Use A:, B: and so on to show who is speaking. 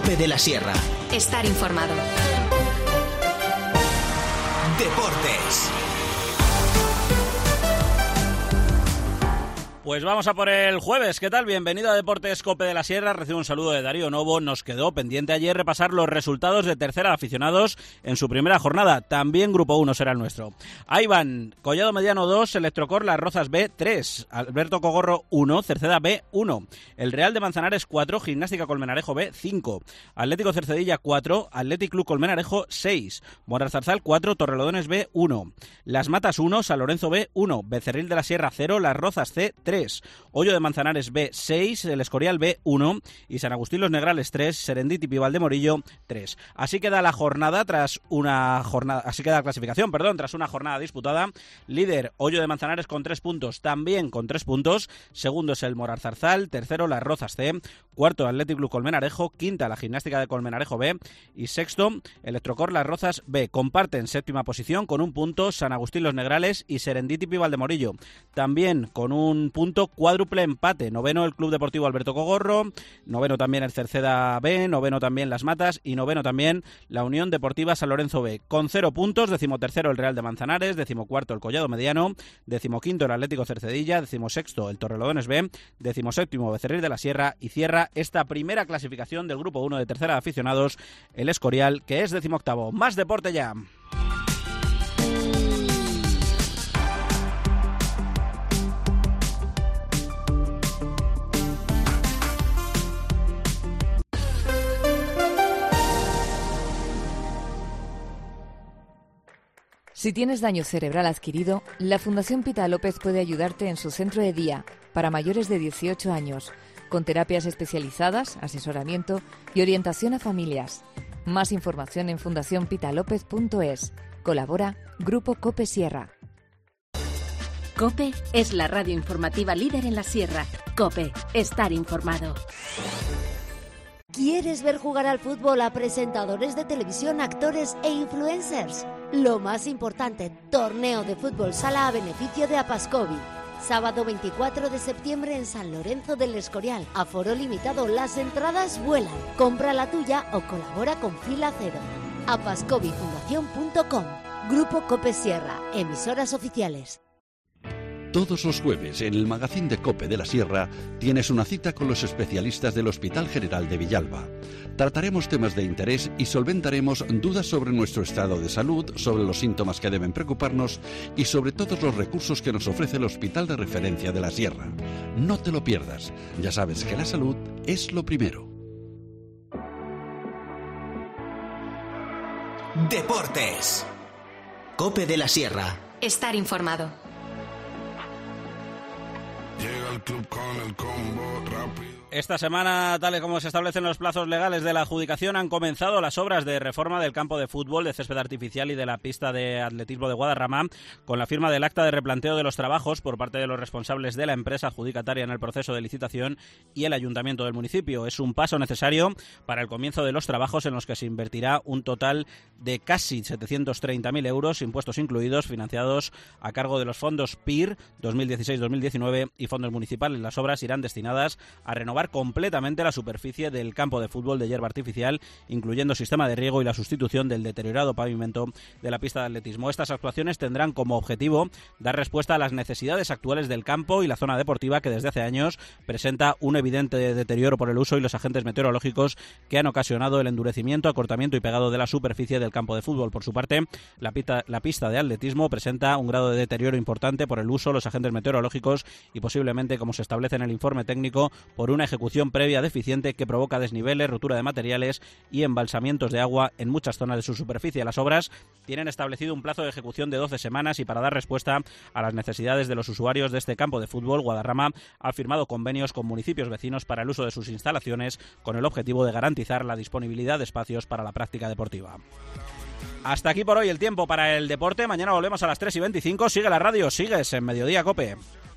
A: COPE de la Sierra.
B: Estar informado.
A: Deportes.
C: Pues vamos a por el jueves. ¿Qué tal? Bienvenido a Deportes COPE de la Sierra. Recibo un saludo de Darío Novo. Nos quedó pendiente ayer repasar los resultados de tercera aficionados en su primera jornada. También Grupo 1 será el nuestro. Ahí van: Collado Mediano 2, Electrocor Las Rozas B 3, Alberto Cogorro 1, Cerceda B 1, el Real de Manzanares 4, Gimnástica Colmenarejo B 5, Atlético Cercedilla 4, Athletic Club Colmenarejo 6, Moralzarzal 4, Torrelodones B 1, Las Matas 1, San Lorenzo B 1, Becerril de la Sierra 0, Las Rozas C 3, Hoyo de Manzanares B 6, el Escorial B 1 y San Agustín Los Negrales 3, Serendipity y Valdemorillo 3. Así queda la jornada tras una jornada, así queda la clasificación, tras una jornada disputada. Líder Hoyo de Manzanares con 3 puntos, también con 3 puntos. Segundo es el Moralzarzal, tercero Las Rozas C, cuarto Athletic Club Colmenarejo, quinta la Gimnástica de Colmenarejo B y sexto Electrocor Las Rozas B. Comparten séptima posición con un punto San Agustín Los Negrales y Serendipity y Valdemorillo. También con un punto cuádruple empate. Noveno el Club Deportivo Alberto Cogorro, noveno también el Cerceda B, noveno también Las Matas y noveno también la Unión Deportiva San Lorenzo B. Con 0 puntos, decimotercero el Real de Manzanares, decimocuarto el Collado Mediano, decimoquinto el Atlético Cercedilla, decimosexto el Torrelodones B, decimoséptimo Becerril de la Sierra y cierra esta primera clasificación del Grupo 1 de tercera de aficionados el Escorial, que es decimoctavo. Más deporte ya.
D: Si tienes daño cerebral adquirido, la Fundación Pita López puede ayudarte en su centro de día para mayores de 18 años, con terapias especializadas, asesoramiento y orientación a familias. Más información en fundacionpitalopez.es. Colabora Grupo COPE Sierra.
B: COPE es la radio informativa líder en la Sierra. COPE, estar informado.
E: ¿Quieres ver jugar al fútbol a presentadores de televisión, actores e influencers? Lo más importante, torneo de fútbol sala a beneficio de Apascovi. Sábado 24 de septiembre en San Lorenzo del Escorial. Aforo limitado, las entradas vuelan. Compra la tuya o colabora con Fila Cero. apascovifundación.com. Grupo COPE Sierra, emisoras oficiales.
F: Todos los jueves en el magazín de COPE de la Sierra tienes una cita con los especialistas del Hospital General de Villalba. Trataremos temas de interés y solventaremos dudas sobre nuestro estado de salud, sobre los síntomas que deben preocuparnos y sobre todos los recursos que nos ofrece el Hospital de Referencia de la Sierra. No te lo pierdas. Ya sabes que la salud es lo primero.
A: Deportes. COPE de la Sierra.
B: Estar informado.
G: Llega el club con el combo rápido.
C: Esta semana, tal y como se establecen los plazos legales de la adjudicación, han comenzado las obras de reforma del campo de fútbol, de césped artificial y de la pista de atletismo de Guadarrama, con la firma del acta de replanteo de los trabajos por parte de los responsables de la empresa adjudicataria en el proceso de licitación y el ayuntamiento del municipio. Es un paso necesario para el comienzo de los trabajos en los que se invertirá un total de casi 730.000 euros, impuestos incluidos, financiados a cargo de los fondos PIR 2016-2019 y fondos municipales. Las obras irán destinadas a renovar completamente la superficie del campo de fútbol de hierba artificial, incluyendo sistema de riego y la sustitución del deteriorado pavimento de la pista de atletismo. Estas actuaciones tendrán como objetivo dar respuesta a las necesidades actuales del campo y la zona deportiva, que desde hace años presenta un evidente deterioro por el uso y los agentes meteorológicos que han ocasionado el endurecimiento, acortamiento y pegado de la superficie del campo de fútbol. Por su parte, la pista de atletismo presenta un grado de deterioro importante por el uso, los agentes meteorológicos y posiblemente, como se establece en el informe técnico, por una ejecución previa deficiente que provoca desniveles, rotura de materiales y embalsamientos de agua en muchas zonas de su superficie. Las obras tienen establecido un plazo de ejecución de 12 semanas y para dar respuesta a las necesidades de los usuarios de este campo de fútbol, Guadarrama ha firmado convenios con municipios vecinos para el uso de sus instalaciones con el objetivo de garantizar la disponibilidad de espacios para la práctica deportiva. Hasta aquí por hoy el tiempo para el deporte. Mañana volvemos a las 3:25. Sigue la radio, sigues en Mediodía COPE.